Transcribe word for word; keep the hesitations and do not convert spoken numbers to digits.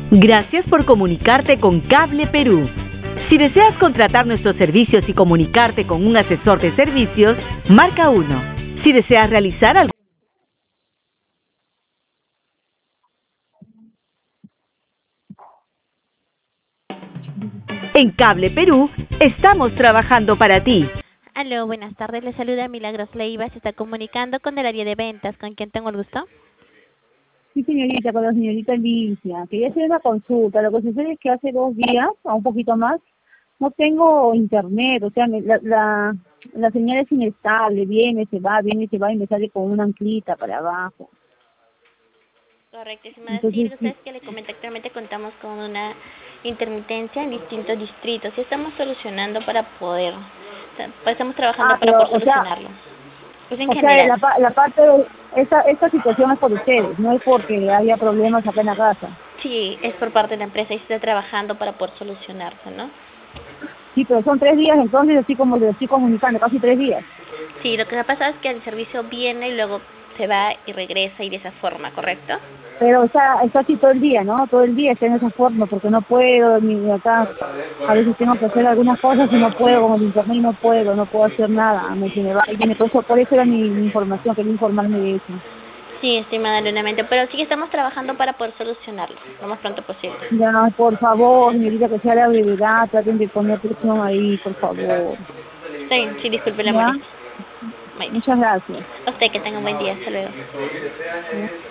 Gracias por comunicarte con Cable Perú. Si deseas contratar nuestros servicios y comunicarte con un asesor de servicios, marca uno. Si deseas realizar algo en Cable Perú, estamos trabajando para ti. Aló, buenas tardes. Le saluda Milagros Leiva. Se está comunicando con el área de ventas. ¿Con quién tengo el gusto? Sí, señorita, con la señorita Alicia. Quería hacer una consulta. Lo que sucede es que hace dos días, o un poquito más, no tengo internet. O sea, me- la, la, la señal es inestable. Viene, se va, viene, se va y me sale con una anclita para abajo. Correctísima. Sí, Entonces, ustedes sí. que le comenté actualmente contamos con una intermitencia en distintos distritos y estamos solucionando para poder, o sea, pues estamos trabajando Ah, para pero, poder o sea, solucionarlo. Pues en o sea, general, la, pa- la parte de esta, esta situación es por ustedes, no es porque haya problemas acá en la casa. sí, es por parte de la empresa y se está trabajando para poder solucionarse, ¿no? Sí, pero son tres días entonces, así como le estoy comunicando, casi tres días. Sí, lo que ha pasado es que el servicio viene y luego se va y regresa y de esa forma, ¿correcto? Pero está, está así todo el día, ¿no? Todo el día está en esa forma, porque no puedo, ni acá, a veces tengo que hacer algunas cosas y no puedo, con el internet y no puedo, no puedo hacer nada, me, se me va y viene, por eso, por eso era mi, mi información, quería informarme de eso. Sí, estimada Lunamente, pero sí que estamos trabajando para poder solucionarlo lo más pronto posible. Ya, por favor, señorita, que sea la brevedad, traten de poner presión ahí, por favor. Está bien, sí, disculpe la ¿Ya? molestia. Bye. Muchas gracias. A usted que tenga un buen día, hasta luego. ¿Ya?